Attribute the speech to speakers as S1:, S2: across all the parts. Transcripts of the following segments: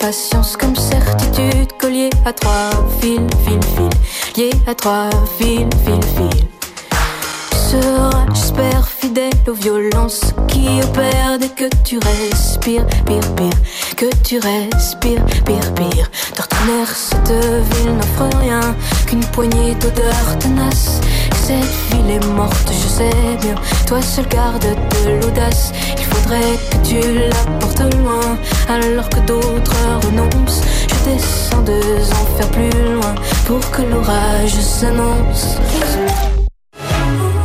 S1: patience comme certitude, collier à 3 fils, lié à 3 fils. Tu seras, j'espère, fidèle aux violences qui opèrent dès que tu respires, pire, que tu respires, pire. D'ordinaire, cette ville n'offre rien qu'une poignée d'odeurs tenaces. Cette ville est morte, je sais bien, toi seul garde de l'audace. Il faudrait que tu la portes loin, alors que d'autres renoncent. Je descends 2 enfers plus loin, pour que l'orage s'annonce.
S2: Docteur ?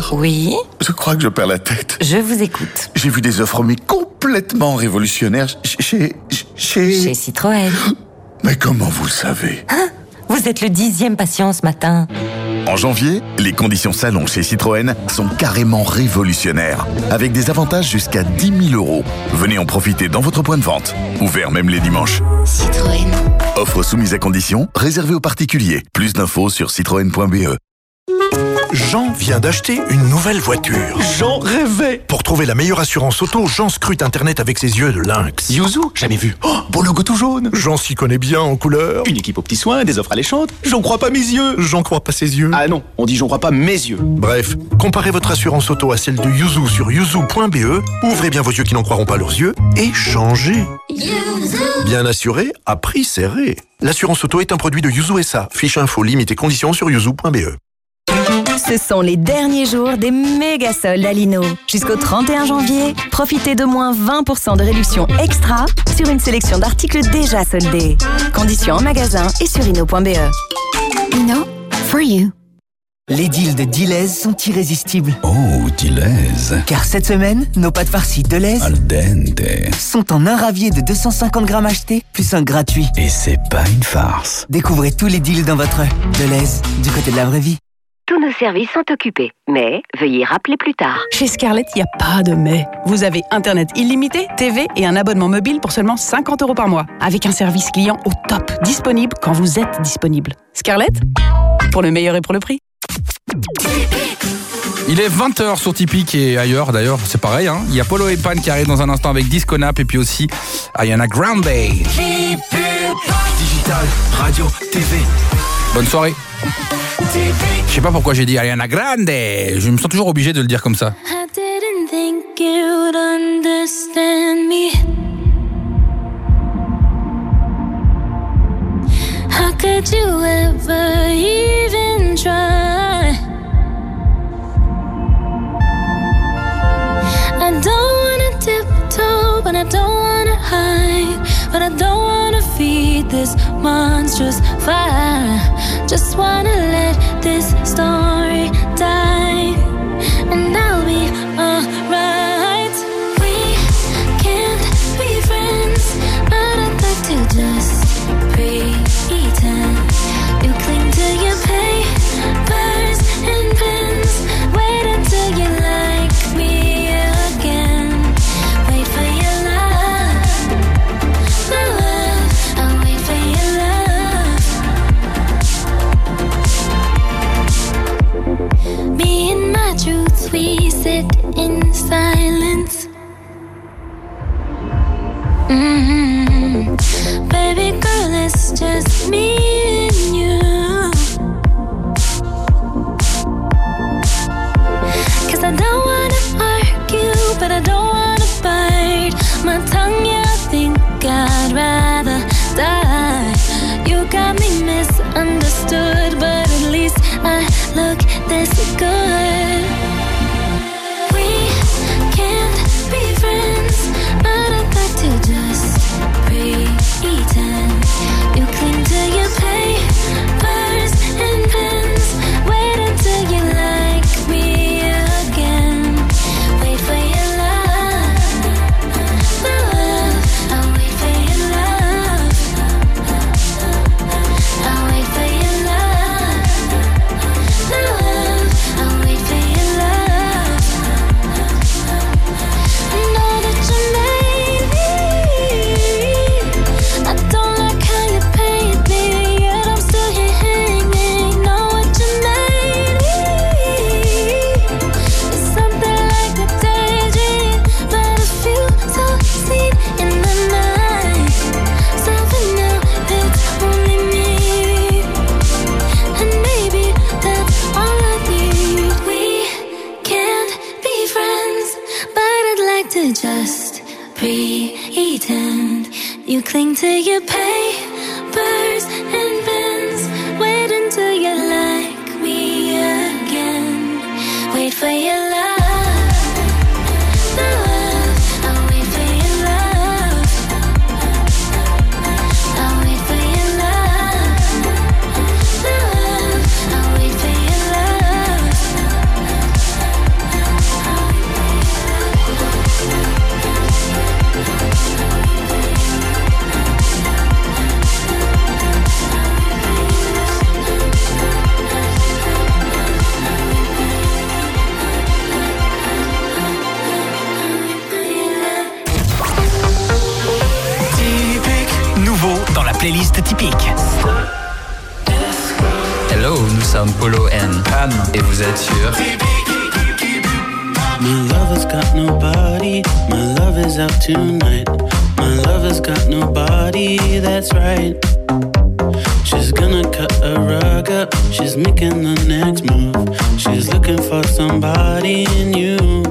S3: Oui ?
S2: Je crois que je perds la tête.
S3: Je vous écoute.
S2: J'ai vu des offres mais complètement révolutionnaires chez
S3: Citroën.
S2: Mais comment vous le savez ?
S3: Hein ? Vous êtes le 10e patient ce matin.
S2: En janvier, les conditions salon chez Citroën sont carrément révolutionnaires, avec des avantages jusqu'à 10 000 €. Venez en profiter dans votre point de vente, ouvert même les dimanches.
S3: Citroën.
S2: Offre soumise à conditions, réservée aux particuliers. Plus d'infos sur citroën.be.
S4: Jean vient d'acheter une nouvelle voiture.
S5: Jean rêvait.
S4: Pour trouver la meilleure assurance auto, Jean scrute Internet avec ses yeux de lynx.
S5: Yuzu, jamais vu. Oh, beau logo tout jaune.
S4: Jean s'y connaît bien en couleur.
S5: Une équipe aux petits soins, des offres alléchantes. J'en crois pas mes yeux.
S4: J'en crois pas ses yeux.
S5: Ah non, on dit j'en crois pas mes yeux.
S4: Bref, comparez votre assurance auto à celle de Yuzu sur yuzu.be, ouvrez bien vos yeux qui n'en croiront pas leurs yeux, et changez. Bien assuré, à prix serré. L'assurance auto est un produit de Yuzu SA. Fiche info, limite et conditions sur yuzu.be.
S6: Ce sont les derniers jours des méga soldes à Lino. Jusqu'au 31 janvier, profitez de moins 20% de réduction extra sur une sélection d'articles déjà soldés. Conditions en magasin et sur Lino.be.
S7: Lino, for you.
S8: Les deals de Deleuze sont irrésistibles.
S9: Oh, Deleuze.
S8: Car cette semaine, nos pâtes farcies Deleuze
S9: Al dente
S8: sont en un ravier de 250 grammes achetés, plus un gratuit.
S9: Et c'est pas une farce.
S8: Découvrez tous les deals dans votre Deleuze, du côté de la vraie vie.
S10: Tous nos services sont occupés, mais veuillez rappeler plus tard.
S11: Chez Scarlett, il n'y a pas de mais. Vous avez Internet illimité, TV et un abonnement mobile pour seulement 50 € par mois. Avec un service client au top, disponible quand vous êtes disponible. Scarlett, pour le meilleur et pour le prix.
S12: Il est 20h sur Tipeee et ailleurs, d'ailleurs, c'est pareil. Hein. Il y a Polo et Pan qui arrivent dans un instant avec Disco Nap et puis aussi Ariana Grande.
S13: Digital, radio, TV.
S12: Bonne soirée. Je sais pas pourquoi j'ai dit Ariana Grande. Je me sens toujours obligé de le dire comme ça.
S1: I didn't think you'd understand me. How could you ever even try? I don't wanna tiptoe, but I don't wanna hide. But I don't wanna feed this monstrous fire. Just wanna let this story die, and I'll be alright. We can't be friends, but I'd like to just pretend. You cling to your papers and pens. Wait until you like me again. Wait for your love, my love. I'll wait for your love. Me and my truths, we sit in silence. Baby girl, it's just me and you. 'Cause I don't wanna argue, but I don't wanna bite my tongue. Yeah, I think I'd rather die. You got me misunderstood, but at least I look this good. We can't be friends, but I'd like to just pretend. You cling to your papers and pens. Wait until you like me again. Wait for your love, my love. I'll wait for your love. I'll wait for your love, my love. I'll wait for You cling to your papers and pens. Wait until you like me again. Wait for your love.
S13: Dans la playlist typique.
S14: Hello, nous sommes Polo and Pan et vous êtes sur
S15: My lover's got nobody, my love is out tonight. My lover's got nobody, that's right. She's gonna cut a rug up, she's making the next move. She's looking for somebody new.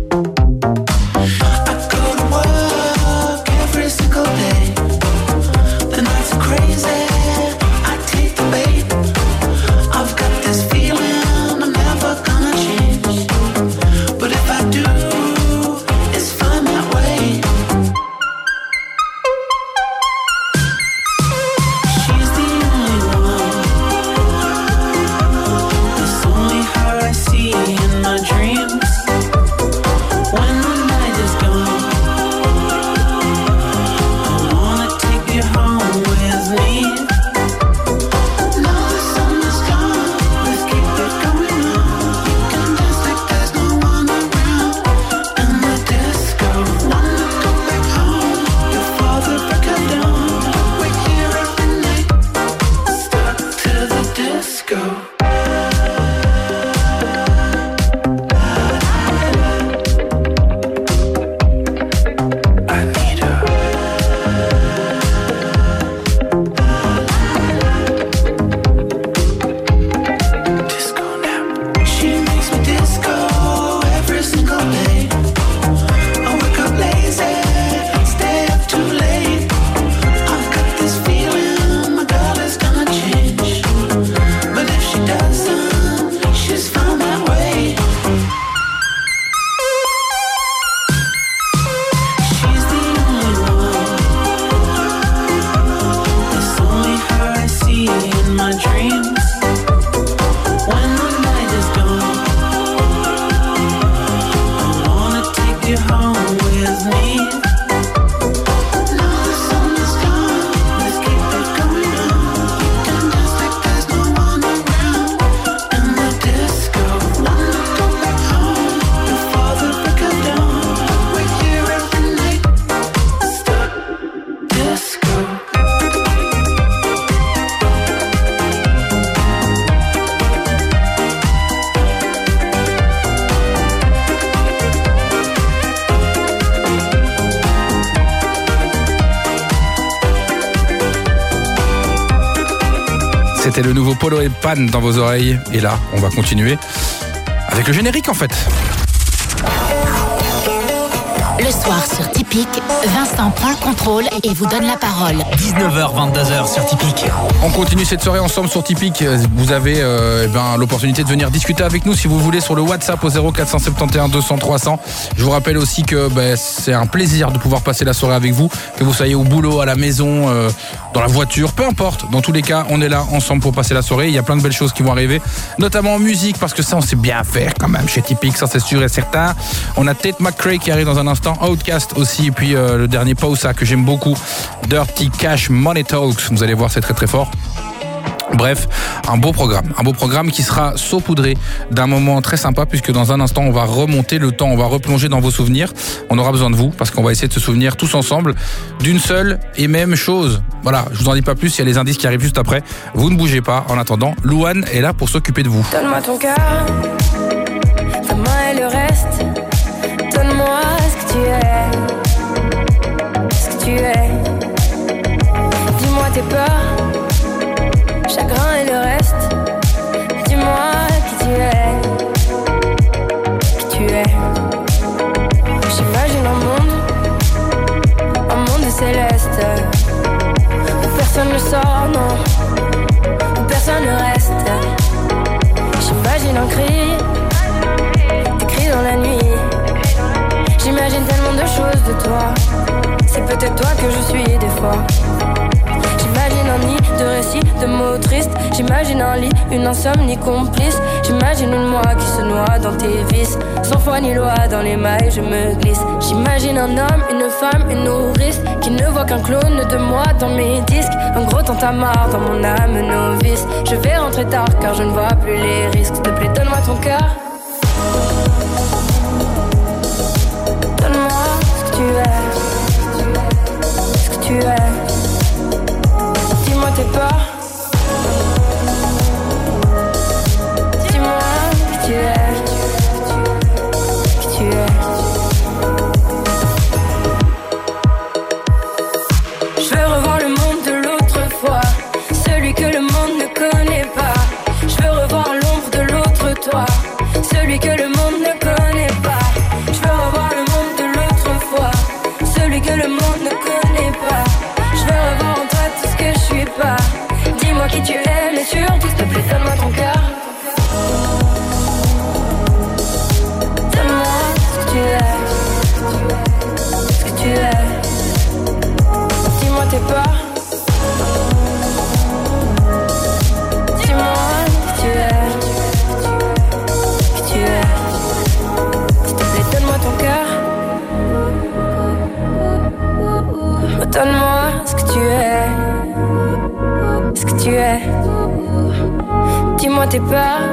S12: C'était le nouveau Polo et Pan dans vos oreilles. Et là, on va continuer avec le générique en fait.
S16: Le soir sur Typique, Vincent prend le contrôle et vous donne la parole.
S13: 19h, 22h sur Typique.
S12: On continue cette soirée ensemble sur Typique. Vous avez l'opportunité de venir discuter avec nous si vous voulez sur le WhatsApp au 0471 200 300. Je vous rappelle aussi que c'est un plaisir de pouvoir passer la soirée avec vous, que vous soyez au boulot, à la maison, dans la voiture, peu importe. Dans tous les cas, on est là ensemble pour passer la soirée. Il y a plein de belles choses qui vont arriver, notamment en musique, parce que ça, on sait bien faire quand même chez Typique, ça c'est sûr et certain. On a Tate McRae qui arrive dans un instant, Outcast aussi, et puis le dernier Pausa que j'aime beaucoup, Dirty Cash Money Talks. Vous allez voir, c'est très très fort. Bref, un beau programme qui sera saupoudré d'un moment très sympa, puisque dans un instant on va remonter le temps, on va replonger dans vos souvenirs. On aura besoin de vous parce qu'on va essayer de se souvenir tous ensemble d'une seule et même chose. Voilà, je vous en dis pas plus, il y a les indices qui arrivent juste après. Vous ne bougez pas. En attendant, Louane est là pour s'occuper de vous.
S17: Donne-moi ton cœur, ta main et le reste. Donne-moi ce que tu es, ce que tu es. Dis-moi tes peurs, chagrin et le reste. Dis-moi qui tu es, qui tu es. J'imagine un monde céleste. de toi. C'est peut-être toi que je suis des fois. J'imagine un nid de récits, de mots tristes. J'imagine un lit, une insomnie complice. J'imagine une moi qui se noie dans tes vices. Sans foi ni loi, dans les mailles je me glisse. J'imagine un homme, une femme, une nourrice qui ne voit qu'un clone de moi dans mes disques. Un gros tintamarre dans mon âme novice. Je vais rentrer tard car je ne vois plus les risques. S'il te plaît, donne-moi ton cœur. Donne-moi ce que tu es. Ce que tu es. Dis-moi tes peurs. Dis-moi qui tu es. Qui tu es. Je veux revoir le monde de l'autre fois. Celui que le monde ne connaît pas. Je veux revoir l'ombre de l'autre toi. Celui que le monde ne connaît pas. Je veux revoir le monde de l'autre fois. Celui que le monde ne connaît pas. Je veux revoir en toi tout ce que je suis pas. Dis-moi qui tu es, mais surtout s'il te plaît donne-moi ton cœur. Donne-moi ce que tu es. Ce que tu es. Dis-moi tes peurs. Dis-moi qui tu es. Qui tu es. S'il te plaît donne-moi ton cœur. Donne-moi ce que tu es. Ce que tu es. Dis-moi tes peurs.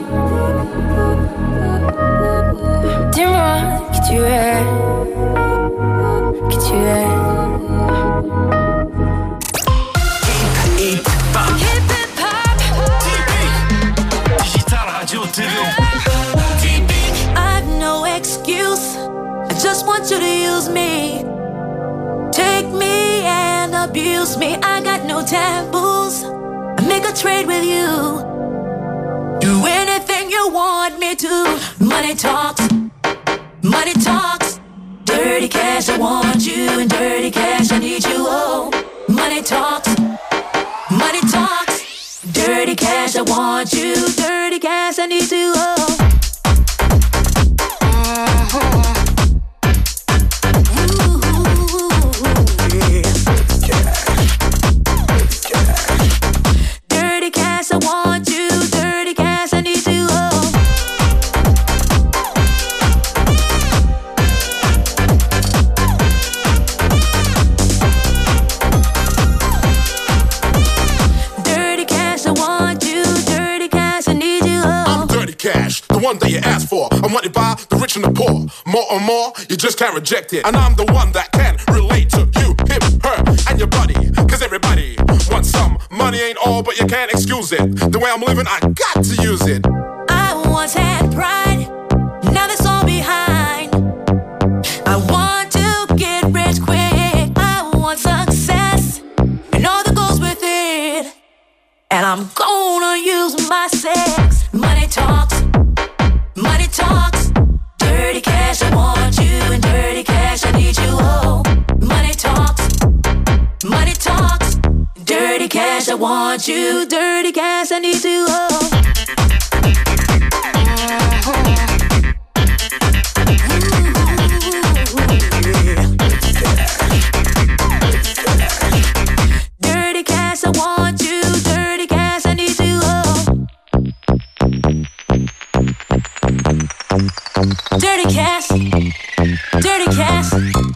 S17: Dis-moi qui tu es. Qui tu es.
S18: Hip hop. Digital Radio TV.
S1: I've no excuse. I just want you to use me. Take me and abuse me. I got no taboos. I make a trade with you. Do anything you want me to. Money talks. Money talks. Dirty cash, I want you. And dirty cash, I need you. Oh, money talks. Money talks. Dirty cash, I want you. Dirty cash, I need you. Oh. Dirty cash, I want you. Dirty cash, I need you. Oh. Dirty cash, I want you. Dirty cash, I need you. Oh.
S19: I'm dirty cash, the one that you asked for. I'm wanted by the rich and the poor. More and more, you just can't reject it. And I'm the one that can relate to you, him, her, and your buddy. Cause everybody wants some. Money ain't all, but you can't excuse it. The way I'm living, I got to use it.
S1: I once had pride, now that's all behind. I want to get rich quick. I want success and all that goes with it. And I'm gonna use my sex. Money talks. Money talks. Dirty cash, I want you. And dirty cash, I need you. Oh, money talks. Money talks. Dirty cash, I want you. Dirty cash, I need you. Oh. Dirty cash, I want you. Dirty cash, I need you. Oh. Dirty cash. Dirty cash.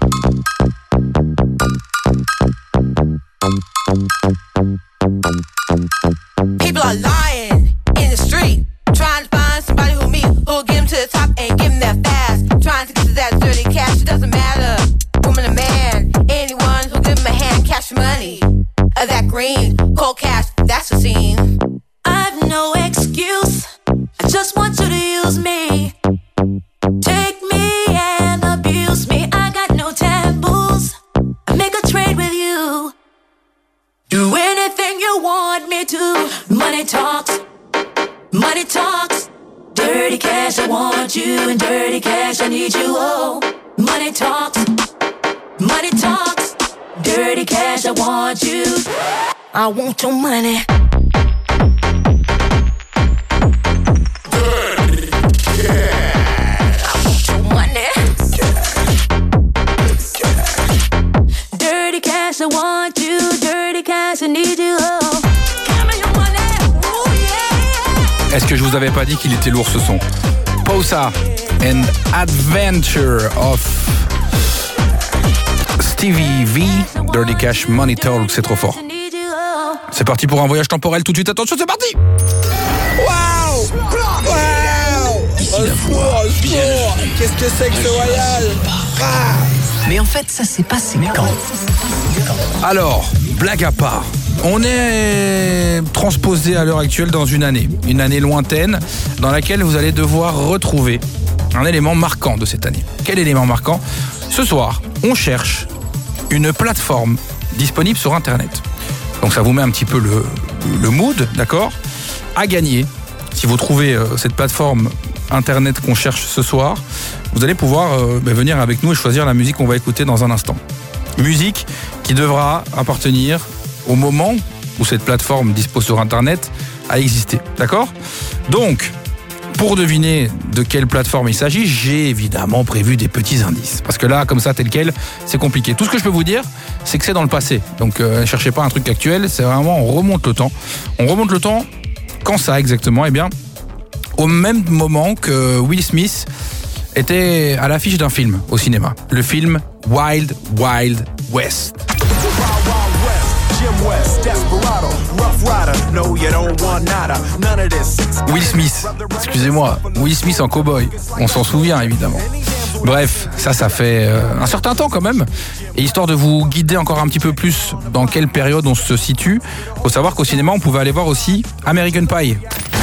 S20: People are lying in the street, trying to find somebody who'll get them to the top and give them that fast. Trying to get to that dirty cash, it doesn't matter. Woman or man, anyone who'll give them a hand, cash money. That green, cold cash, that's the scene.
S1: I've no excuse. I just want you to use me. Take me and abuse me. I got no taboos. I make a trade with you. Do anything you want me to. Money talks. Money talks. Dirty cash, I want you. And dirty cash, I need you. Oh, money talks. Money talks. Dirty cash, I want you. I want your money.
S19: Dirty cash.
S1: I want your money.
S12: Est-ce que je vous avais pas dit qu'il était lourd ce son? Posa and Adventure of Stevie V, Dirty Cash, Money Talk, c'est trop fort. C'est parti pour un voyage temporel tout de suite, attention, c'est parti.
S21: Waouh! Ici la voix, qu'est-ce que c'est que ce voyage?
S13: Mais en fait, ça s'est passé quand?
S12: Alors, blague à part, on est transposé à l'heure actuelle dans une année lointaine, dans laquelle vous allez devoir retrouver un élément marquant de cette année. Quel élément marquant? Ce soir, on cherche une plateforme disponible sur Internet. Donc ça vous met un petit peu le mood, d'accord? À gagner, si vous trouvez cette plateforme Internet qu'on cherche ce soir, vous allez pouvoir venir avec nous et choisir la musique qu'on va écouter dans un instant. Musique qui devra appartenir au moment où cette plateforme dispo sur Internet a existé, d'accord? Donc, pour deviner de quelle plateforme il s'agit, j'ai évidemment prévu des petits indices. Parce que là, comme ça, tel quel, c'est compliqué. Tout ce que je peux vous dire, c'est que c'est dans le passé. Donc, ne cherchez pas un truc actuel, c'est vraiment, on remonte le temps. On remonte le temps, quand ça exactement? Eh bien, au même moment que Will Smith était à l'affiche d'un film au cinéma. Le film Wild Wild West. Will Smith, excusez-moi, Will Smith en cow-boy, on s'en souvient évidemment. Bref, ça fait un certain temps quand même. Et histoire de vous guider encore un petit peu plus dans quelle période on se situe, faut savoir qu'au cinéma on pouvait aller voir aussi American Pie.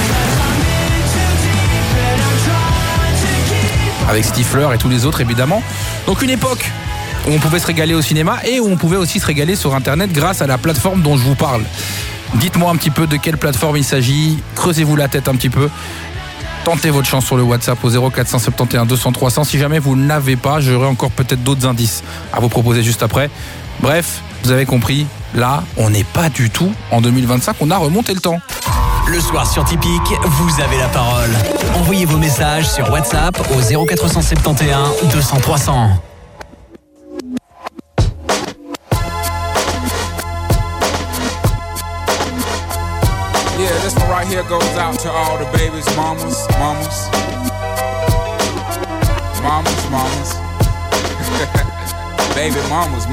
S12: Avec Stifler et tous les autres évidemment. Donc une époque où on pouvait se régaler au cinéma et où on pouvait aussi se régaler sur Internet grâce à la plateforme dont je vous parle. Dites-moi un petit peu de quelle plateforme il s'agit, creusez-vous la tête un petit peu, tentez votre chance sur le WhatsApp au 0471 200 300. Si jamais vous ne l'avez pas, j'aurai encore peut-être d'autres indices à vous proposer juste après. Bref, vous avez compris, là, on n'est pas du tout en 2025, on a remonté le temps.
S13: Le soir sur Typique, vous avez la parole. Envoyez vos messages sur WhatsApp au 0471 200 300.
S22: Yeah, this one right here goes out to all the babies, mamas. Baby mamas.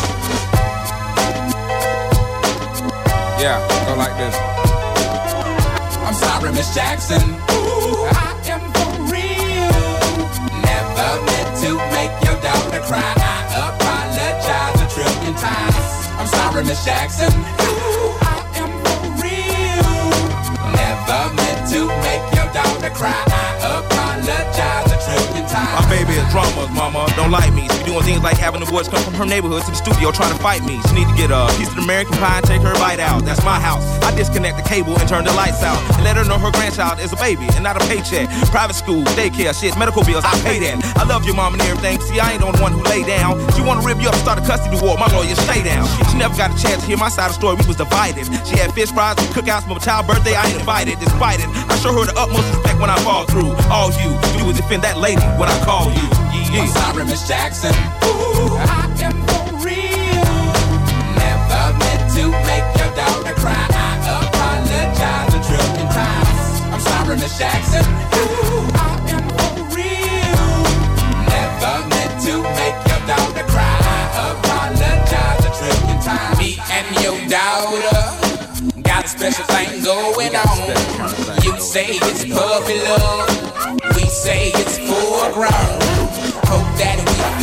S22: Yeah, go like this. I'm sorry, Miss Jackson. Ooh, I am for real. Never meant to make your daughter cry. I apologize a trillion times. I'm sorry, Miss Jackson. Ooh, I am for real. Never meant to make your daughter cry. I apologize a trillion times.
S23: My baby is drama, mama, don't like me. She doing things like having the boys come from her neighborhood to the studio trying to fight me. She need to get a piece of American pie and take her bite out. That's my house. I disconnect the cable and turn the lights out. And let her know her grandchild is a baby and not a paycheck. Private school, daycare, shit, medical bills, I pay that. I love your mom and everything. See, I ain't the one who lay down. She wanna rip you up and start a custody war. My lawyer, stay down. She never got a chance to hear my side of the story. We was divided. She had fish fries and cookouts for my child's birthday. I ain't invited. Despite it, I show her the utmost respect when I fall through. All you do is defend that lady when I call you.
S22: I'm sorry, Miss Jackson. Ooh, I am for real. Never meant to make your daughter cry. I apologize a trillion times. I'm sorry, Miss Jackson. Ooh, I am for real. Never meant to make your daughter cry. I apologize a trillion times. Me and your daughter got a special thing going on. You say it's puppy love. We say it's full grown. Hope that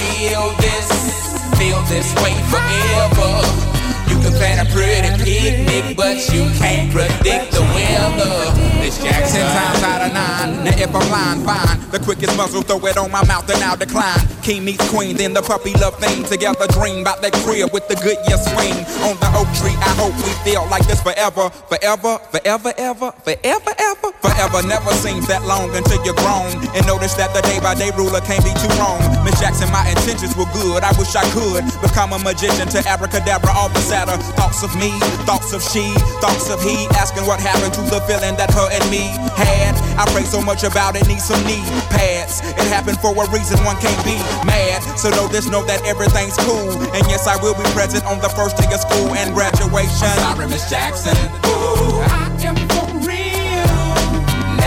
S22: we feel this way forever. You can plan a pretty picnic, but you can't predict the weather. Miss Jackson. 10 times out of 9. Now if I'm lying, fine. The quickest muzzle, throw it on my mouth and I'll decline. King meets queen, then the puppy love thing. Together dream about that crib with the good year swing. On the oak tree, I hope we feel like this forever. Forever, forever, ever, forever, ever. Forever never seems that long until you're grown. And notice that the day by day ruler can't be too wrong. Miss Jackson, my intentions were good. I wish I could become a magician to abracadabra all the sadder. Thoughts of me, thoughts of she, thoughts of he. Asking what happened to the feeling that her and me had. I pray so much about it, need some knee pads. It happened for a reason, one can't be mad. So know this, know that everything's cool. And yes, I will be present on the first day of school and graduation. I'm sorry, Miss Jackson. Ooh, I am for real.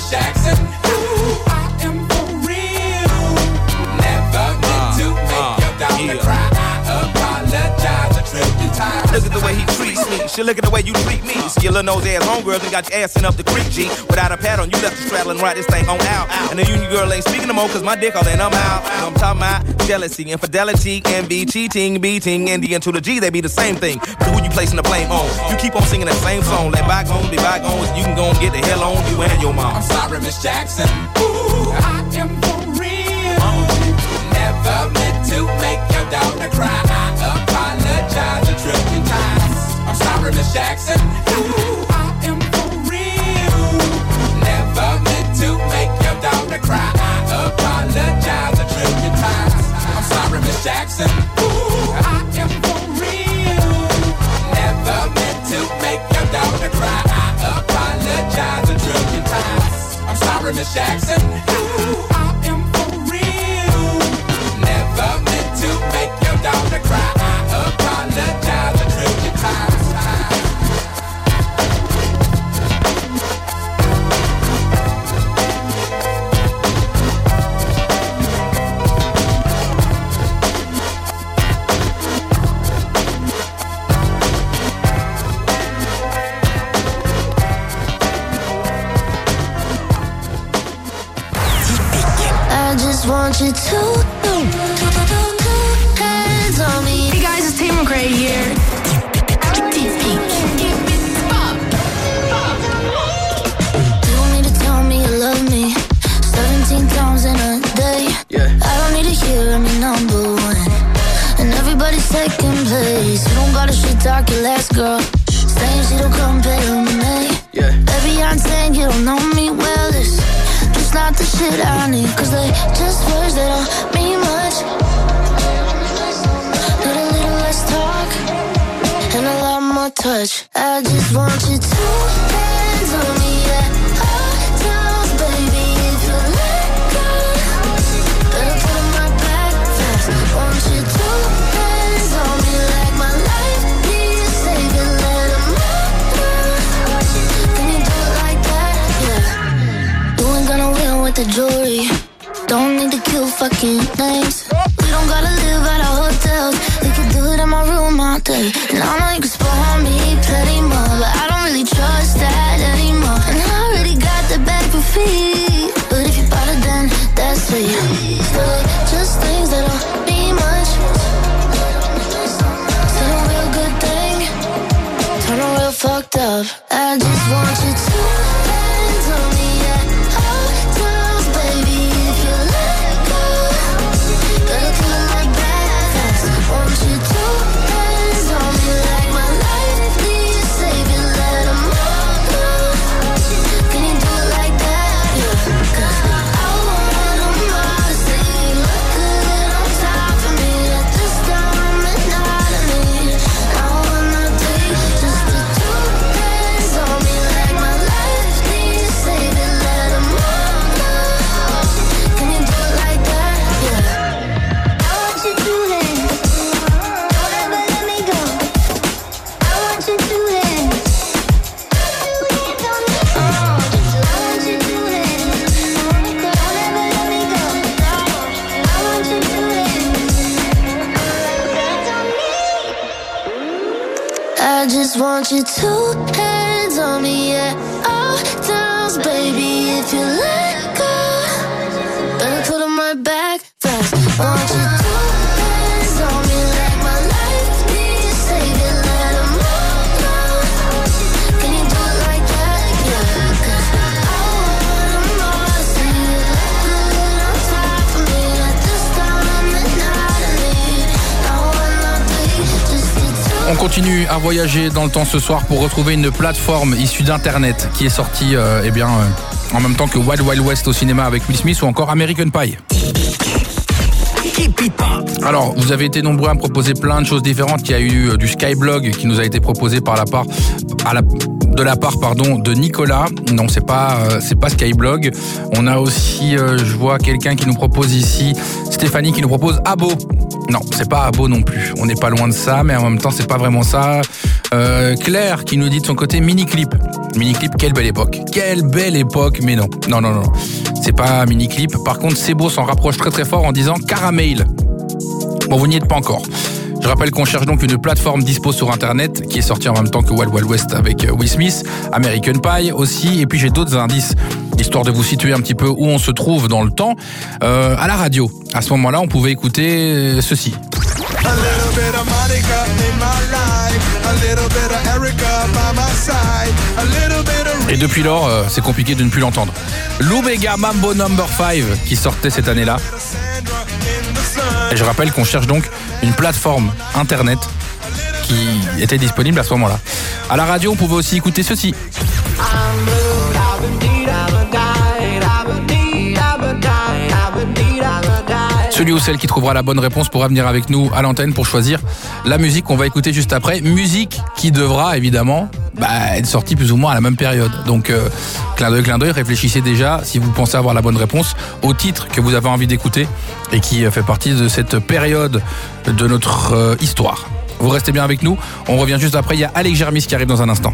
S22: Miss Jackson. Ooh, I am for real. Never meant to make your daughter cry. I apologize a trillion times.
S23: Look at the way he treats me. Shit, look at the way you treat me. Skill of nose ass homegirls and got your ass sent up the creek, G. Without a pad on, you left the straddle and ride this thing on out. And the union girl ain't speaking no more, cause my dick all in, I'm out. I'm talking about jealousy, infidelity, envy, cheating, beating, and the N to the G, they be the same thing. But who you placing the blame on? You keep on singing that same song. Let bygones be bygones, you can go and get the hell on you and your mom.
S22: I'm sorry, Miss Jackson. Ooh, I am for real. Never meant to make your daughter cry. I apologize a trillion times. I'm sorry, Miss Jackson. Ooh, I am for real. Never meant to make your daughter cry. I apologize a trillion times. I'm sorry, Miss Jackson. Ooh, I am for real. Never meant to make your daughter cry. I apologize a trillion times. I'm sorry, Miss Jackson. Ooh, I am for real. Never meant to make your daughter cry. I apologize a trillion times.
S1: I just want you to hands on me.
S2: Hey guys, it's Tay McRae here.
S1: You don't need to tell me you love me 17 times in a day. I don't need to hear I'm your number one and everybody's second place. You don't gotta shit talk your last girl, saying she don't compare to me. Baby, I'm saying you don't know me well. It's not the shit I need, cause they just words that don't mean much. Need a little less talk and a lot more touch. I just want you to hands on me at all times, baby. If you let go, better put them right back fast. Want you to hands on me like my life needs saving. Let them know. Can you do it like that? Yeah. You ain't gonna win with the jewelry. Don't need to kill fucking names. We don't gotta live at our hotels. We can do it in my room all day. And I know you can spoil me plenty more, but I don't really trust that anymore. And I already got the bag for free, but if you bought it then that's sweet. So like just things that don't mean much. Said a real good thing, turn a real fucked up. I just want you to hands on me at all times, baby. If you let go, better kill it like that fast. Want you to hands on me like my life needs saving. Let them know. Can you do it like that? Yeah. Cause I want them all to say you look good on top of me at this time and not of me. I wanna take just the two hands on me like my life needs saving. Let them know. Can you do it like that? Yeah. I want you to hands. Don't ever let me go. I want you to hands. I want you to hands. Don't ever let me go. I want you to hands. I just want you to hands on me at all times, baby. If you let go, better put them right back fast. Want you to hands on me like my life needs saving. Let them know. Can you do it like that? Yeah. Cause I want them all to see you look good on top of me at this time and not of me. I wanna be just the two.
S12: On continue à voyager dans le temps ce soir pour retrouver une plateforme issue d'internet qui est sortie en même temps que Wild Wild West au cinéma avec Will Smith ou encore American Pie. Alors, vous avez été nombreux à me proposer plein de choses différentes. Il y a eu du Skyblog qui nous a été proposé de la part de Nicolas. Non, c'est pas Skyblog. On a aussi, je vois quelqu'un qui nous propose ici, Stéphanie qui nous propose Abo. Non, c'est pas Abo non plus. On n'est pas loin de ça, mais en même temps, c'est pas vraiment ça. Claire qui nous dit de son côté mini-clip. Mini-clip, quelle belle époque. Quelle belle époque, mais non. Non. C'est pas mini-clip. Par contre, Sebo s'en rapproche très très fort en disant Caramel. Bon, vous n'y êtes pas encore. Je rappelle qu'on cherche donc une plateforme dispo sur Internet qui est sortie en même temps que Wild Wild West avec Will Smith, American Pie aussi, et puis j'ai d'autres indices, histoire de vous situer un petit peu où on se trouve dans le temps. À la radio, à ce moment-là, on pouvait écouter ceci. Et depuis lors, c'est compliqué de ne plus l'entendre. L'Omega Mambo No. 5 qui sortait cette année-là. Et je rappelle qu'on cherche donc une plateforme internet qui était disponible à ce moment-là. À la radio, on pouvait aussi écouter ceci. Celui ou celle qui trouvera la bonne réponse pourra venir avec nous à l'antenne pour choisir la musique qu'on va écouter juste après. Musique qui devra évidemment être sortie plus ou moins à la même période. Donc, clin d'œil, réfléchissez déjà, si vous pensez avoir la bonne réponse, au titre que vous avez envie d'écouter et qui fait partie de cette période de notre histoire. Vous restez bien avec nous, on revient juste après, il y a Alex Germis qui arrive dans un instant.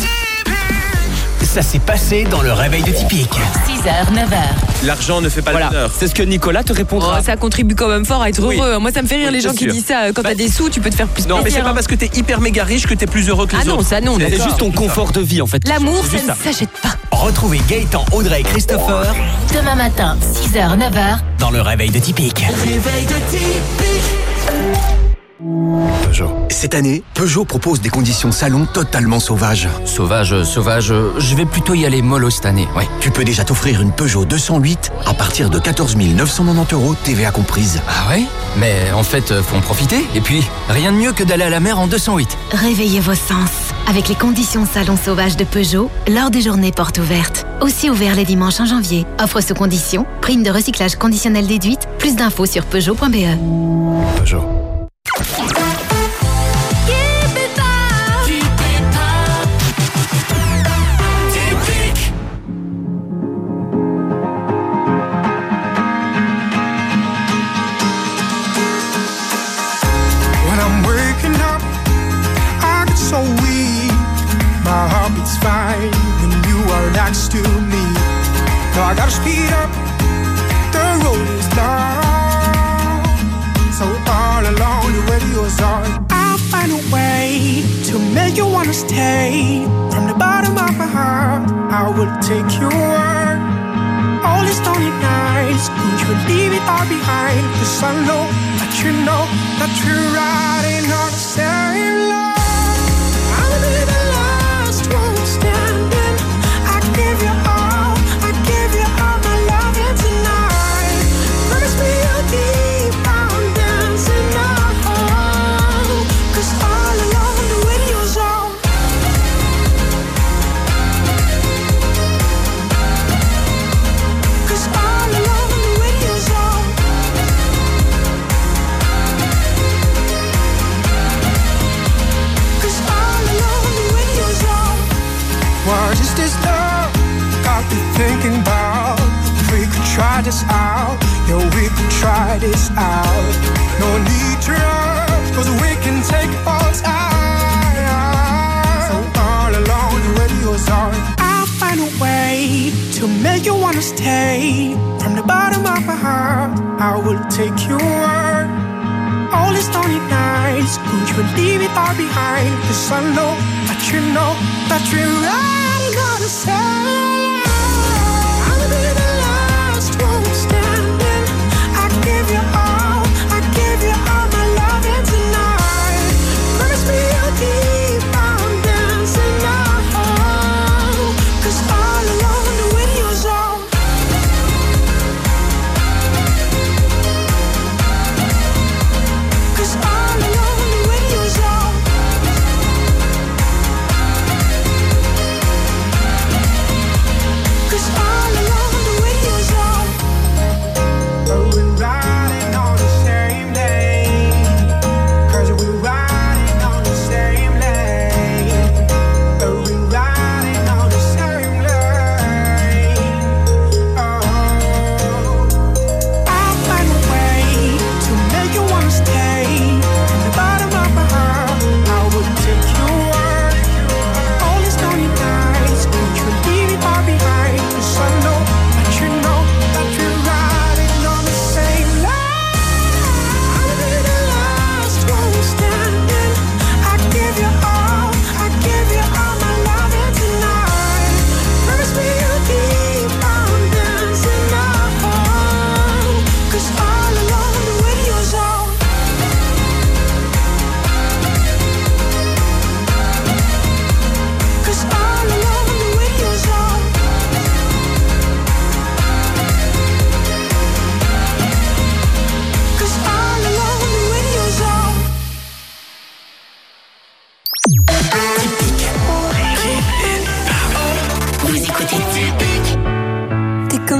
S13: Ça s'est passé dans le réveil de Typique.
S16: 6h, 9h.
S3: L'argent ne fait pas le bonheur. C'est ce que Nicolas te répondra.
S4: Oh, ça contribue quand même fort à être heureux. Moi, ça me fait rire les gens qui disent ça. Quand t'as des sous, tu peux te faire plus plaisir.
S3: Non, mais c'est pas parce que t'es hyper méga riche que t'es plus heureux que les autres.
S4: Ah non, ça non.
S3: C'est juste ton confort de vie en fait.
S4: L'amour, ça ne s'achète pas.
S13: Retrouvez Gaëtan, Audrey et Christopher
S16: demain matin, 6h, 9h.
S13: dans le réveil de Typique.
S18: Réveil de Typique.
S5: Peugeot. Cette année, Peugeot propose des conditions salon totalement sauvages.
S14: Sauvage, je vais plutôt y aller mollo cette année, ouais.
S5: Tu peux déjà t'offrir une Peugeot 208 à partir de 14 990 €, TVA comprise.
S14: Ah ouais? Mais en fait, faut en profiter. Et puis, rien de mieux que d'aller à la mer en 208.
S7: Réveillez vos sens avec les conditions salon sauvage de Peugeot lors des journées portes ouvertes. Aussi ouvert les dimanches en janvier. Offre sous condition, prime de recyclage conditionnelle déduite. Plus d'infos sur Peugeot.be.
S5: Peugeot.
S24: So weak, my heart beats fine when you are next to me. No, I gotta speed up, the road is long. So all alone, the radio's on. I'll find a way to make you wanna stay. From the bottom of my heart, I will take your word. All these lonely nights, could you leave it all behind? 'Cause I know that you're riding on the same line. I'll be the last one standing. I give you all my loving tonight. Promise me you'll keep on dancing now. 'Cause all alone the radio's on. 'Cause all alone the radio's on. What is this love got me thinking about? We could try this out, yeah, we could try this out. No need to rush, 'cause we can take all time. So all alone the radio's on. I'll find a way to make you wanna stay. From the bottom of my heart, I will take your word. All these lonely nights, could you leave it all behind? 'Cause I know that you're riding on the side. I'll be the last one standing. I give you all my loving tonight. Promise me you'll keep on dancing now. 'Cause all alone the radio's on. 'Cause all alone the radio's on.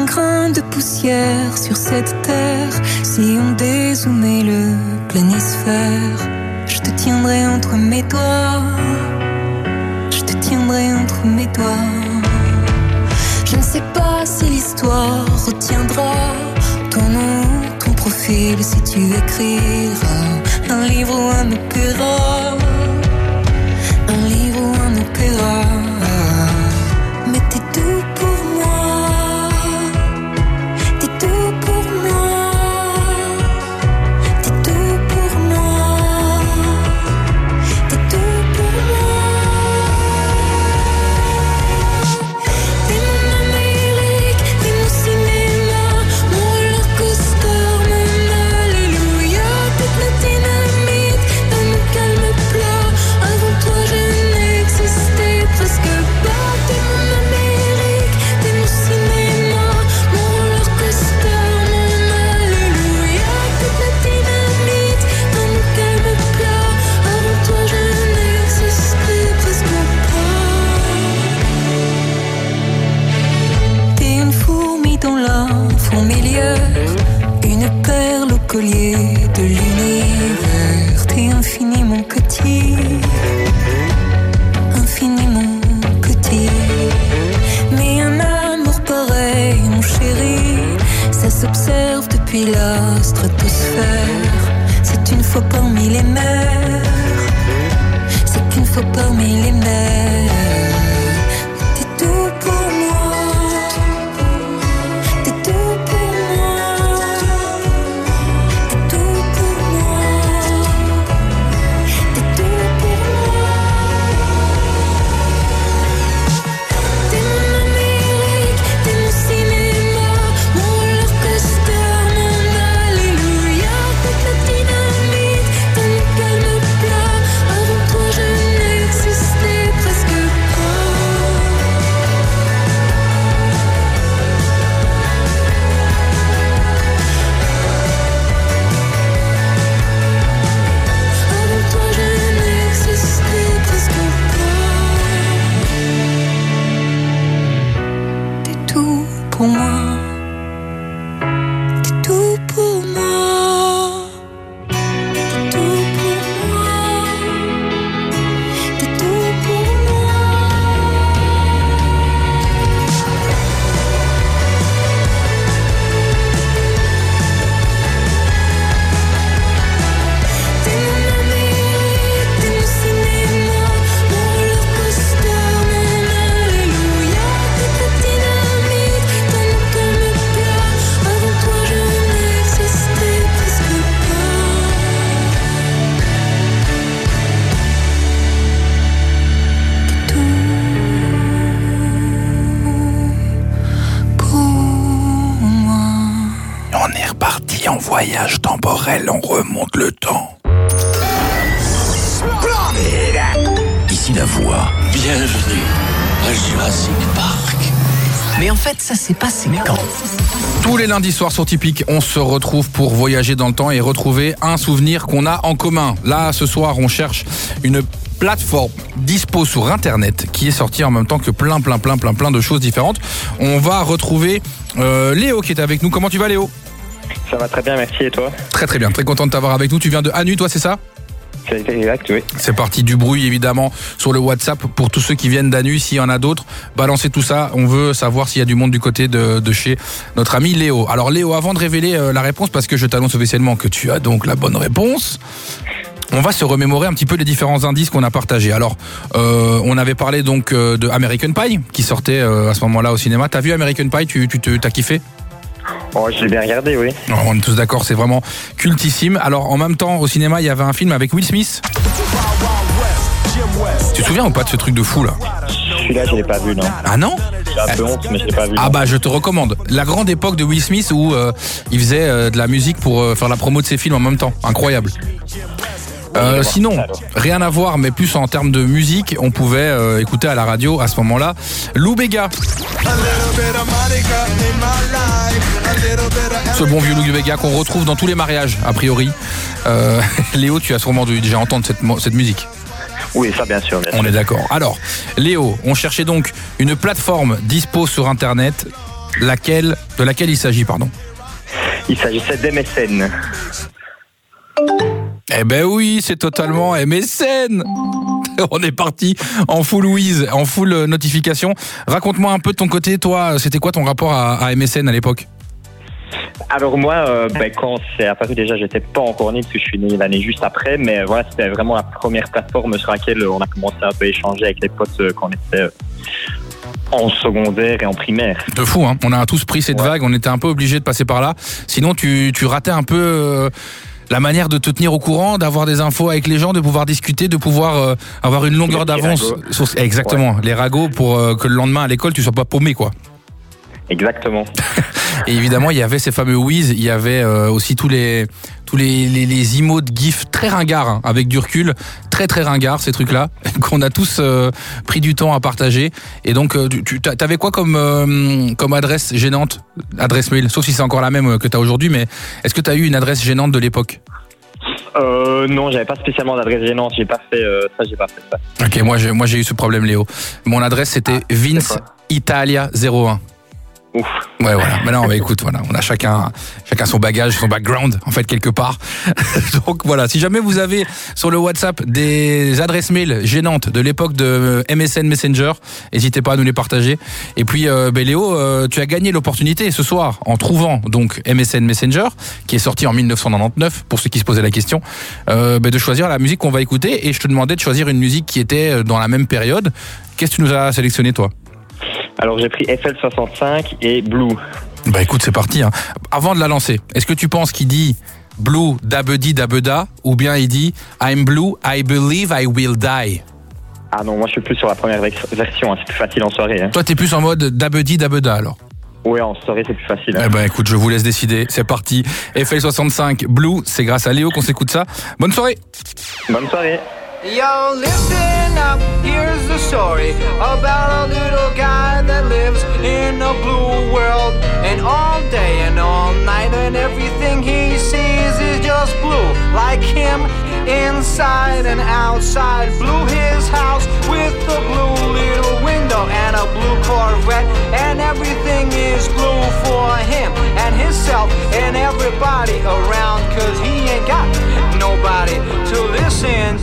S1: grain de poussière sur cette terre. Si on dézoomait le planisphère, je te tiendrai entre mes doigts. Je te tiendrai entre mes doigts. Je ne sais pas si l'histoire retiendra ton nom, ton profil, si tu écriras un livre ou un opéra. Un livre ou un opéra. Mais t'es tout pour moi. T'es tout pour moi. T'es tout pour moi. T'es tout pour moi. T'es mon Amérique, t'es mon cinéma, mon roller coaster, mon alléluia. Toute la dynamite dans mon calme plat. Avant toi je n'existais presque pas. T'es mon Amérique, t'es mon cinéma, mon roller coaster, mon alléluia. Toute la dynamite dans mon calme plat. Avant toi je n'existais presque pas. T'es une fourmi dans la fourmilière, une perle au collier de l'univers. T'es infiniment petit, infiniment petit. Mais un amour pareil, mon chéri, ça s'observe depuis la stratosphère. C'est une fois parmi les mers, c'est une fois parmi les mers. T'es tout pour moi. T'es tout pour moi. T'es tout pour moi. T'es tout pour moi. T'es mon Amérique, t'es mon cinéma, mon roller coaster, mon alléluia. Toute la dynamite dans mon calme plat. Avant toi je n'existais presque pas. Avant toi je n'existais presque pas. T'es tout pour moi. T'es tout pour moi. T'es tout pour moi. T'es tout pour moi. T'es mon Amérique, t'es mon cinéma, mon roller coaster, mon alléluia. Toute la dynamite dans mon calme plat. Avant toi je n'existais presque pas. T'es tout pour moi.
S12: On est reparti en voyage temporel, on remonte le temps.
S5: Ici la voix.
S14: Bienvenue à Jurassic Park. Mais en fait, ça s'est passé quand?
S12: Tous les lundis soirs sur Typique, on se retrouve pour voyager dans le temps et retrouver un souvenir qu'on a en commun. Là, ce soir, on cherche une plateforme dispo sur Internet qui est sortie en même temps que plein de choses différentes. On va retrouver Léo qui est avec nous. Comment tu vas, Léo?
S6: Ça va très bien, merci, et toi?
S12: Très bien, très content de t'avoir avec nous. Tu viens de Anu, toi, c'est ça?
S6: C'est exact, oui.
S12: C'est parti, du bruit évidemment sur le WhatsApp pour tous ceux qui viennent d'Anu. S'il y en a d'autres, balancez tout ça. On veut savoir s'il y a du monde du côté de chez notre ami Léo. Alors Léo, avant de révéler la réponse, parce que je t'annonce officiellement que tu as donc la bonne réponse, on va se remémorer un petit peu les différents indices qu'on a partagés. Alors, on avait parlé donc de American Pie qui sortait à ce moment-là au cinéma. T'as vu American Pie? T'as kiffé?
S6: Oh, j'ai bien regardé, oui.
S12: Alors, on est tous d'accord, c'est vraiment cultissime. Alors, en même temps, au cinéma, il y avait un film avec Will Smith. Tu te souviens ou pas de ce truc de fou, là?
S6: Celui-là, je l'ai pas vu, non.
S12: Ah non?
S6: J'ai un peu honte, mais je l'ai pas vu.
S12: Ah bah, je te recommande. La grande époque de Will Smith où il faisait de la musique pour faire la promo de ses films en même temps. Incroyable. Sinon, rien à voir, mais plus en termes de musique, on pouvait écouter à la radio à ce moment-là Lou Bega. Ce bon vieux Lou Bega qu'on retrouve dans tous les mariages, a priori. Léo, tu as sûrement dû déjà entendre cette musique.
S6: Oui, ça bien sûr.
S12: On est d'accord. Alors, Léo, on cherchait donc une plateforme dispo sur Internet De laquelle il s'agit, pardon?
S6: Il s'agissait d'MSN.
S12: Eh ben oui, c'est totalement MSN. On est parti en full whiz, en full notification. Raconte-moi un peu de ton côté, toi, c'était quoi ton rapport à MSN à l'époque?
S6: Alors moi, quand c'est apparu déjà, j'étais pas encore né parce que je suis né l'année juste après, mais voilà, c'était vraiment la première plateforme sur laquelle on a commencé à un peu échanger avec les potes quand on était en secondaire et en primaire.
S12: De fou, hein. On a tous pris cette vague, on était un peu obligés de passer par là. Sinon, tu ratais un peu la manière de te tenir au courant, d'avoir des infos avec les gens, de pouvoir discuter, de pouvoir avoir une longueur d'avance. Exactement, les ragots pour que le lendemain à l'école, tu sois pas paumé, quoi.
S6: Exactement.
S12: Et évidemment, il y avait ces fameux whiz, il y avait aussi tous les emotes gifs très ringards, hein, avec du recul, très très ringards, ces trucs-là, qu'on a tous pris du temps à partager. Et donc, tu t'avais quoi comme adresse gênante, adresse mail, sauf si c'est encore la même que tu as aujourd'hui, mais est-ce que tu as eu une adresse gênante de l'époque?
S6: Non, j'avais pas spécialement d'adresse gênante, j'ai pas fait ça.
S12: Ok, moi j'ai eu ce problème, Léo. Mon adresse c'était Vince Italia 01.
S6: Ouf.
S12: Ouais, voilà. Mais non, écoute, voilà, on a chacun son bagage, son background, en fait, quelque part. Donc voilà, si jamais vous avez sur le WhatsApp des adresses mail gênantes de l'époque de MSN Messenger, n'hésitez pas à nous les partager. Et puis, Léo, tu as gagné l'opportunité ce soir en trouvant donc MSN Messenger, qui est sorti en 1999, pour ceux qui se posaient la question, de choisir la musique qu'on va écouter. Et je te demandais de choisir une musique qui était dans la même période. Qu'est-ce que tu nous as sélectionné, toi?
S6: Alors j'ai pris FL65 et Blue.
S12: Bah écoute, c'est parti. Hein. Avant de la lancer, est-ce que tu penses qu'il dit Blue, dabedi, dabeda, ou bien il dit I'm blue, I believe I will die?
S6: Ah non, moi je suis plus sur la première version, hein. C'est plus facile en soirée. Hein.
S12: Toi t'es plus en mode dabedi, dabeda alors?
S6: Ouais, en soirée c'est plus facile. Hein.
S12: Eh ben écoute, je vous laisse décider, c'est parti. FL65, Blue, c'est grâce à Léo qu'on s'écoute ça. Bonne soirée.
S6: Bonne soirée.
S8: Yo, listen up, here's the story about a little guy that lives in a blue world. And all day and all night and everything he sees is just blue. Like him, inside and outside. Blue his house with a blue little window and a blue Corvette. And everything is blue for him and himself and everybody around. Cause he ain't got nobody to listen.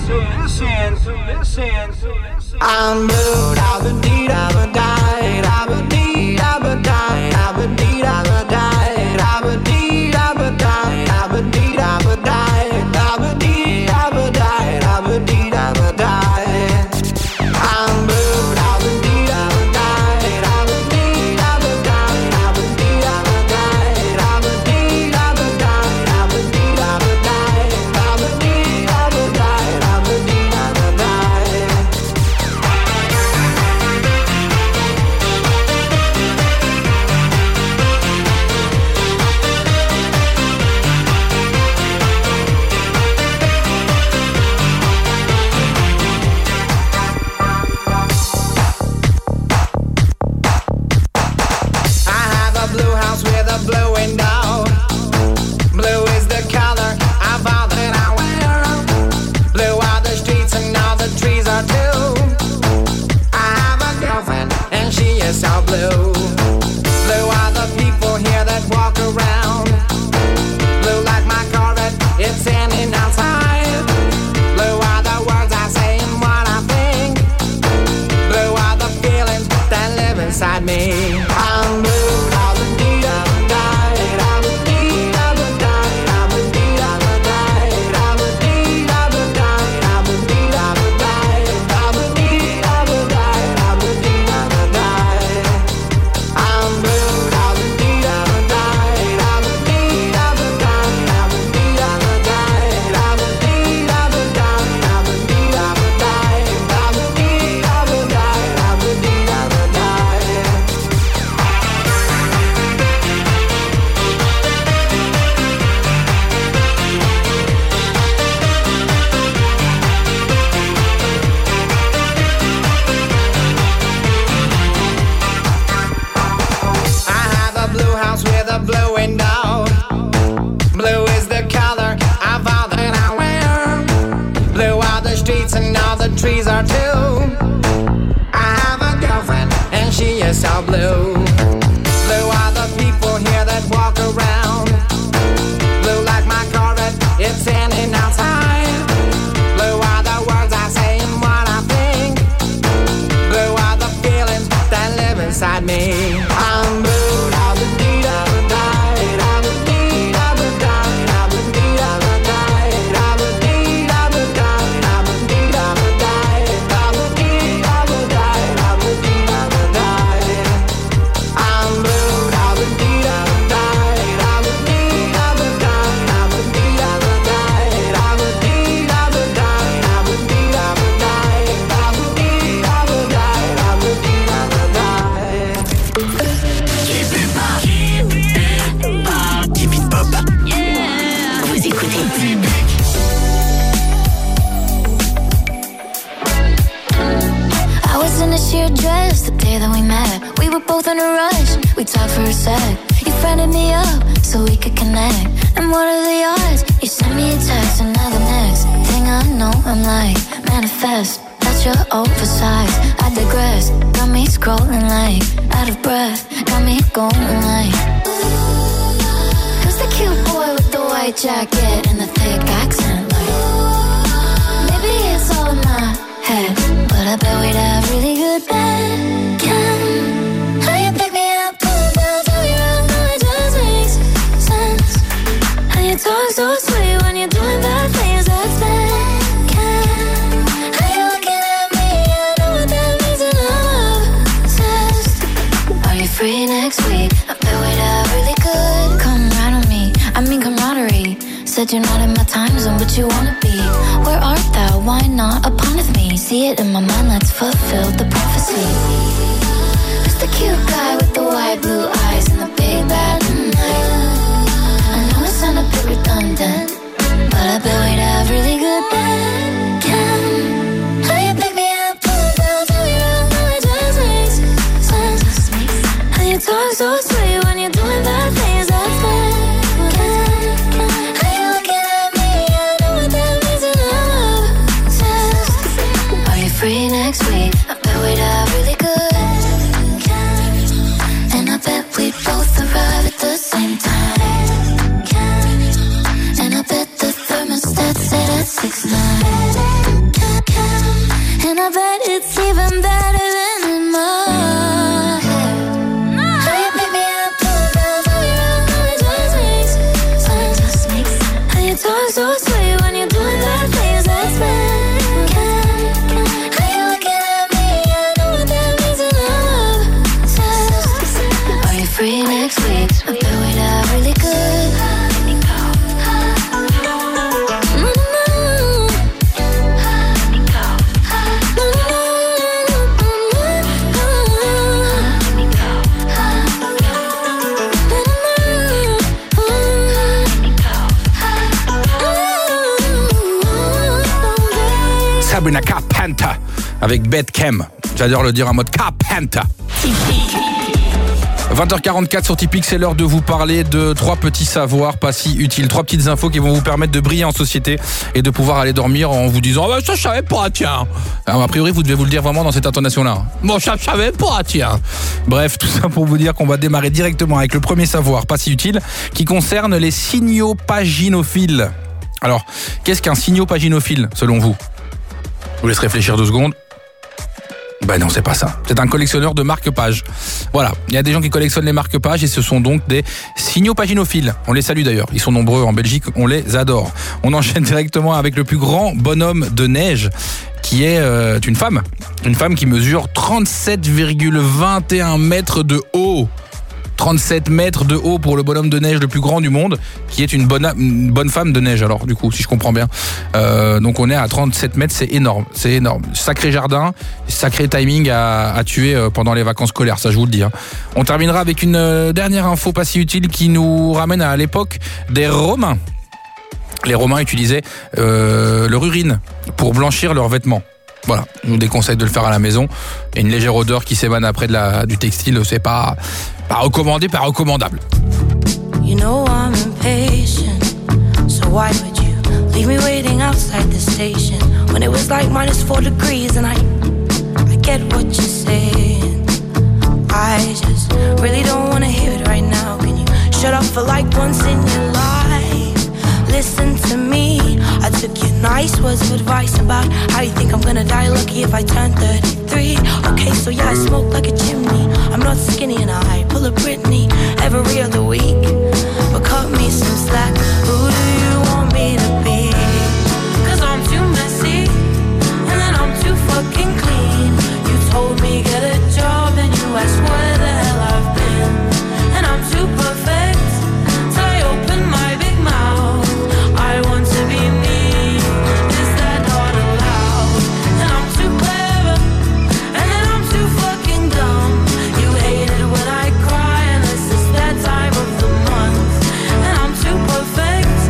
S8: I'm blue, da-ba-dee, da-ba-die, da-ba-dee, da-ba-die, da-ba-dee, da-ba-die, da-ba-dee, da-ba-die, da-ba-dee, da-ba-die, da-ba-dee, da-ba-die, da-ba-dee, da-ba-die. I'm blue, da-ba-dee, da-ba-die, da-ba-dee, da-ba-die, da-ba-dee, da-ba-die, da-ba-dee, da-ba-die, da-ba-dee, da-ba-die, da-ba-dee, da-ba-die, da-ba-dee. Blue window, blue is the color of all that I wear. Blue are the streets and all the trees are blue. I have a girlfriend and she is so blue. Blue are the people here that walk around. Blue like my Corvette, it's standing outside. Blue are the words I say and what I think. Blue are the feelings that live inside me. I'm blue. Trees are blue. I have a girlfriend and she is so blue. Blue
S1: in a sheer dress the day that we met. We were both in a rush, we talked for a sec. You friended me up so we could connect. And what are the odds? You sent me a text and now the next thing I know I'm like, manifest. That you're oversized, I digress. Got me scrolling like, out of breath. Got me going like, who's the cute boy with the white jacket and the thick accent? Like, maybe it's all in my head, but I bet we'd have really good bed. How you pick me up, pull me down, turn me around, no, it just makes sense. How you talk so sweet when you're doing bad things, that's bad. How you looking at me, I know what that means and I'm obsessed. Are you free next week? I bet we'd have really good. Come right on me, I mean camaraderie. Said you're not in my time zone, but you wanna be. Where art thou? Why not upon with me? See it in my mind, let's fulfill the prophecy. Who's the cute guy with the white blue eyes and the big bad night? I know it sound a bit redundant, but I bet we'd have really good bed. How you pick me up, pull me down, turn me around, no, it just makes sense. How you talk so sweet when you're doing bad things, that's bad. Free next week, I bet we'd have really good. And I bet we'd both arrive at the same time. And I bet the thermostat set at 6'9". And I bet it's even better than in my head. How you pick me up, pull me down, turn me around, no, it just makes sense. How you talk so sweet when you're doing bad things, that's bad. Free next week, I bet we'd have really good.
S12: Sabrina Carpenter avec Beth Kem. J'adore le dire en mode Carpenter. 20h44 sur Tipeee, c'est l'heure de vous parler de 3 petits savoirs pas si utiles, 3 petites infos qui vont vous permettre de briller en société et de pouvoir aller dormir en vous disant bah, ça je savais pas, tiens. Alors, a priori vous devez vous le dire vraiment dans cette intonation-là. Bon, ça je savais pas, tiens. Bref, tout ça pour vous dire qu'on va démarrer directement avec le premier savoir pas si utile qui concerne les signopaginophile. Alors, qu'est-ce qu'un signopaginophile selon vous? Je vous laisse réfléchir 2 secondes. Ben non, c'est pas ça. C'est un collectionneur de marque-pages. Voilà, il y a des gens qui collectionnent les marque-pages et ce sont donc des signopaginophiles. On les salue d'ailleurs, ils sont nombreux en Belgique, on les adore. On enchaîne directement avec le plus grand bonhomme de neige qui est une femme qui mesure 37,21 mètres de haut. 37 mètres de haut pour le bonhomme de neige le plus grand du monde, qui est une bonne femme de neige, alors du coup, si je comprends bien. Donc on est à 37 mètres, c'est énorme. Sacré jardin, sacré timing à tuer pendant les vacances scolaires, ça je vous le dis. Hein. On terminera avec une dernière info pas si utile qui nous ramène à l'époque des Romains. Les Romains utilisaient leur urine pour blanchir leurs vêtements. Voilà, je vous déconseille de le faire à la maison. Il y a une légère odeur qui s'émane après du textile, c'est pas recommandé, pas recommandable.
S2: You know I'm impatient, so why would you leave me waiting outside the station when it was like -4 degrees and I get what you're saying. I just really don't wanna hear it right now. Can you shut up for like once in your life? Listen to me, I took your nice words of advice about how you think I'm gonna die lucky if I turn 33. Okay, so yeah, I smoke like a chimney. I'm not skinny and I pull a Britney every other week. But cut me some slack, who do you want me to be? 'Cause I'm too messy, and then I'm too fucking clean. You told me get a job and you asked where the hell I've been. And I'm too perfect, so I open my big mouth. I want to be me, is that not allowed? And I'm too clever, and then I'm too fucking dumb. You hate it when I cry, and this is that time of the month. And I'm too perfect,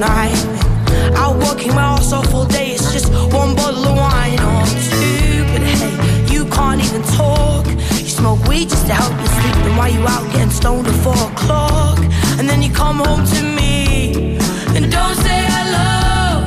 S2: I've been out working my ass off all day. It's just one bottle of wine. Oh, I'm stupid, hey, you can't even talk. You smoke weed just to help you sleep. Then why you out getting stoned at 4 o'clock? And then you come home to me and don't say hello.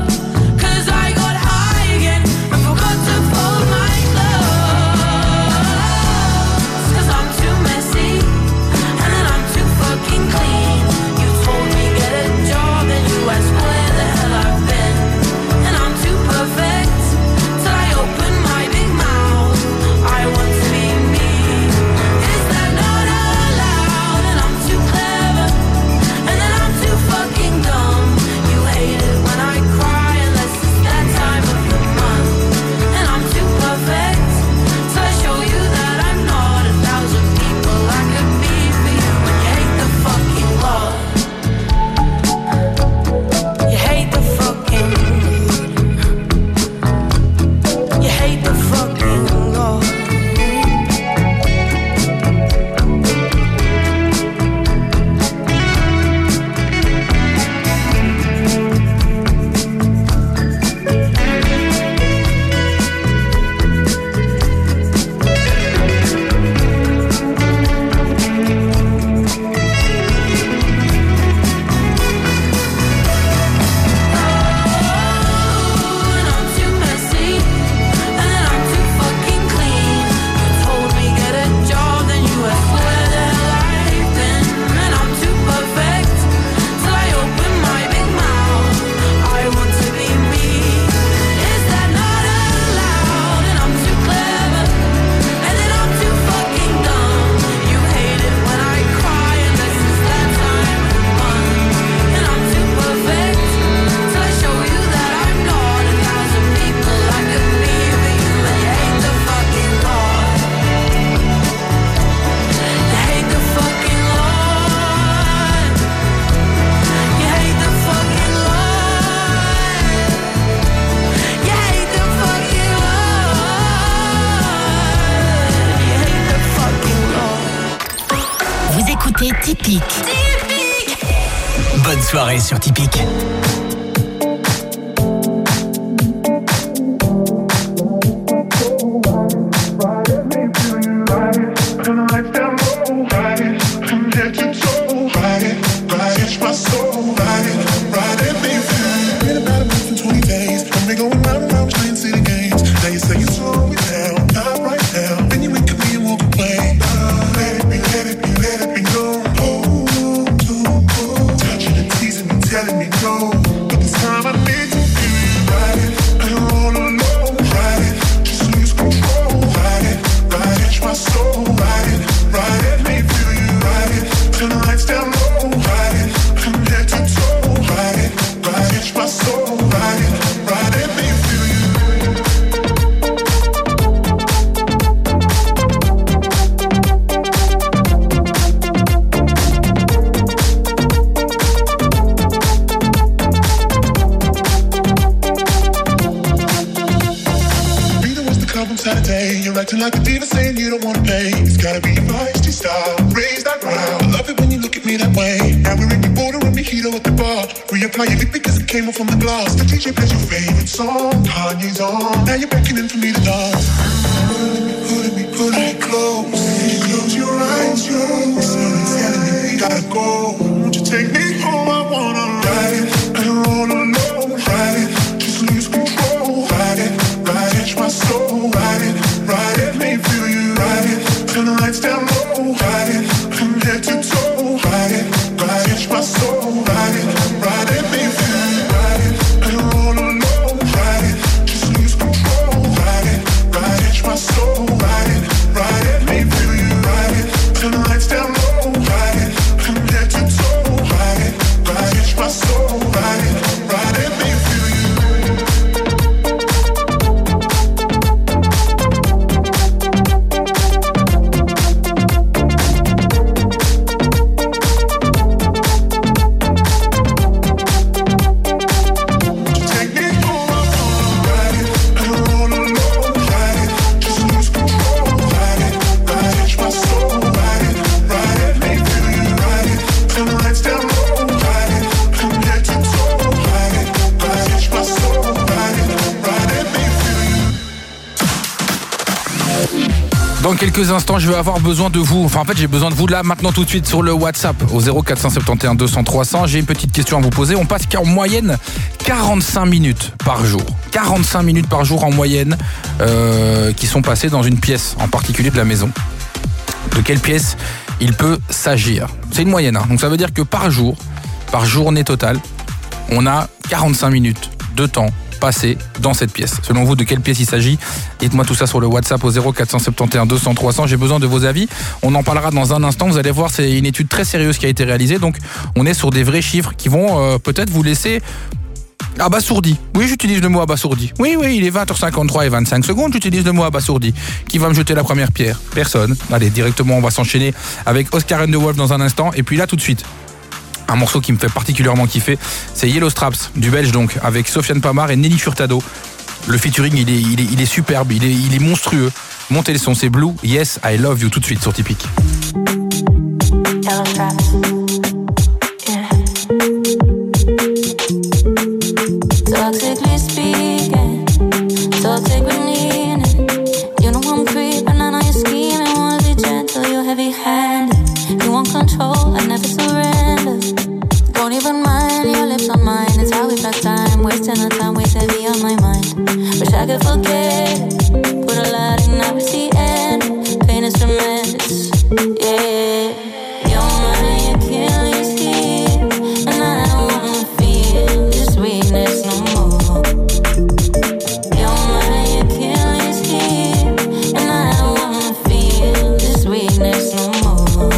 S13: Typique. Bonne soirée sur Typique.
S9: Acting like a diva saying you don't wanna pay. It's gotta be your feisty style. Raise that ground. I love it when you look at me that way. Now we're in the border and mojito at the bar. Reapply your lip because it came off from the glass. The DJ plays your favorite song. Kanye's on. Now you're beckoning for me to dance. Pull me close. Close your eyes, Something's telling me we gotta go. Won't you take me home? I wanna ride it and roll alone. Ride it, just lose control. Ride it, catch my soul. Ride it. Ride it, make me feel you. Ride it, turn the lights down low. Ride it, from head to toe. Ride it, catch my soul. Ride it, make me feel you. Ride it, and roll alone. Ride it, just lose control. Ride it, catch my soul. Ride it, make me feel you. Ride it, turn the lights down low. Ride it, from head to toe. Ride it.
S12: Dans quelques instants, je vais avoir besoin de vous. Enfin, en fait, j'ai besoin de vous là, maintenant, tout de suite, sur le WhatsApp, au 0471 200 300. J'ai une petite question à vous poser. On passe en moyenne 45 minutes par jour. 45 minutes par jour en moyenne qui sont passées dans une pièce, en particulier de la maison. De quelle pièce il peut s'agir? C'est une moyenne, hein. Donc ça veut dire que par jour, par journée totale, on a 45 minutes de temps passé dans cette pièce. Selon vous, de quelle pièce il s'agit? Dites-moi tout ça sur le WhatsApp au 0471 200 300. J'ai besoin de vos avis. On en parlera dans un instant. Vous allez voir, c'est une étude très sérieuse qui a été réalisée. Donc, on est sur des vrais chiffres qui vont peut-être vous laisser abasourdi. Oui, j'utilise le mot abasourdi. Oui, il est 20h53 et 25 secondes. J'utilise le mot abasourdi. Qui va me jeter la première pierre? Personne. Allez, directement, on va s'enchaîner avec Oscar and the Wolf dans un instant. Et puis là, tout de suite, un morceau qui me fait particulièrement kiffer, c'est Yellow Straps, du Belge donc, avec Sofiane Pamar et Nelly Furtado. Le featuring, il est superbe, il est monstrueux. Montez le son, c'est Blue, Yes, I Love You, tout de suite sur Typique.
S1: Yellow Straps. Yeah. Toxically speaking, toxic with meaning. You know I'm creeping, I know you're scheming. Wanna be gentle, you're heavy-handed. You want control, I never surrender. Don't even mind your lips on mine. It's how we pass time, wasting the time, weighs heavy on my mind. Wish I could forget. Put a lot in, now it's the end. Pain is tremendous, yeah. You're mine, you kill, you skip, and I don't wanna feel this weakness no more. You're mine, you kill, you skip, and I don't wanna feel this weakness no more.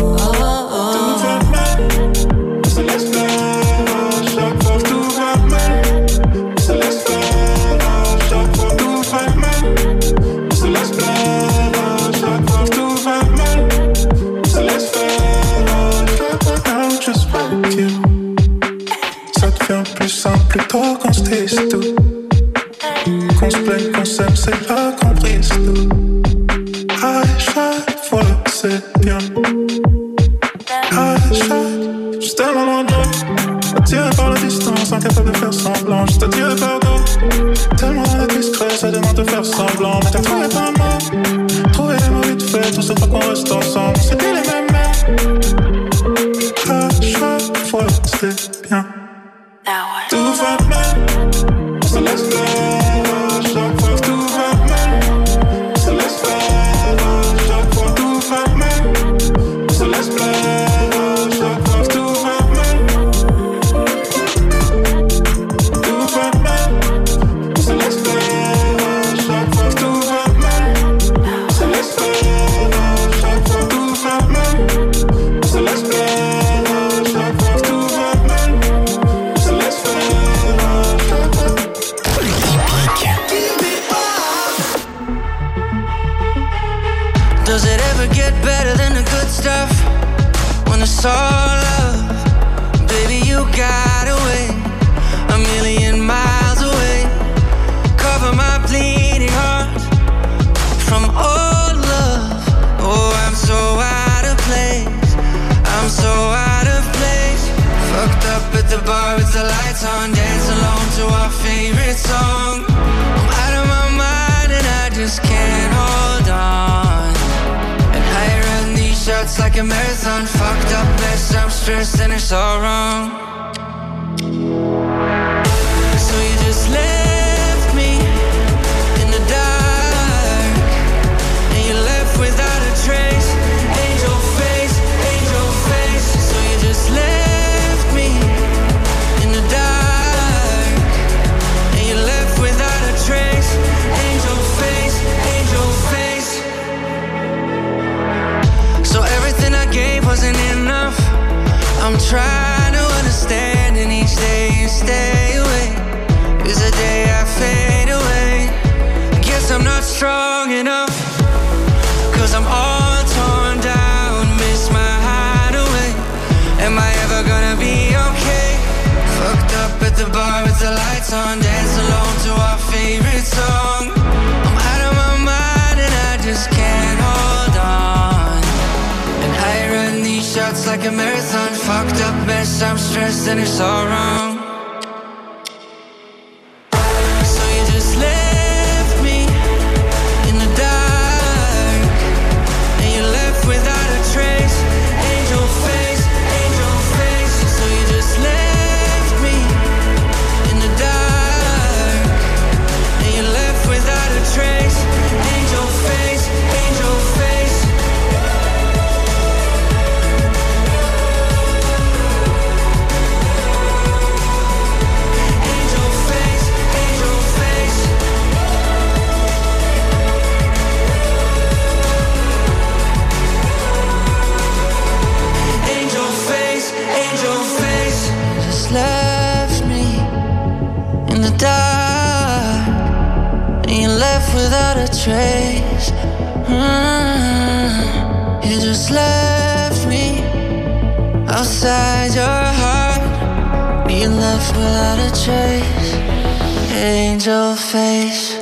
S10: Plutôt qu'on se teste tout, qu'on se plaigne, qu'on s'aime, c'est pas compris tout. À chaque fois c'est bien, à chaque, juste un moment d'eau, attiré par la distance, incapable de faire semblant, juste attiré par d'eau, tellement discret, ça demande de faire semblant, mais t'as trouvé pas mal, trouvé les mots vite fait, tout ça pour qu'on reste ensemble, c'est plus les mêmes mêmes, à chaque fois c'est bien. Tout va mal, on se laisse faire, chaque fois tout va mal, on se laisse faire, chaque fois tout va mal, on se laisse faire, chaque fois tout va mal, tout va mal, on se laisse faire, chaque fois tout va mal, on se laisse faire, chaque fois tout va mal, on se laisse faire, chaque fois tout va mal.
S11: Does it ever get better than the good stuff? When it's all love, baby, you got away 1,000,000 miles away. Cover my bleeding heart from all love. Oh, I'm so out of place. I'm so out of place. Fucked up at the bar with the lights on, dance alone to our favorite song. I'm out of my mind and I just can't hold on. And I run these shots like a marathon. Fucked up mess, I'm stressed and it's all wrong. So you just left me in the dark, and you left without a trace. Angel face, so you just left me in the dark, and you left without a trace. Angel face, so everything I gave wasn't enough. I'm trying to understand, and each day you stay away is a day I fade away. Guess I'm not strong enough, 'cause I'm all torn down, miss my hideaway. Am I ever gonna be okay? Fucked up at the bar with the lights on, dance alone to our favorite song. I'm out of my mind and I just can't hold on. And I run these shots like a marathon. Fucked up mess, I'm stressed and it's all wrong. So you just left me in the dark, a trace. You just left me outside your heart, being left without a trace. Angel face.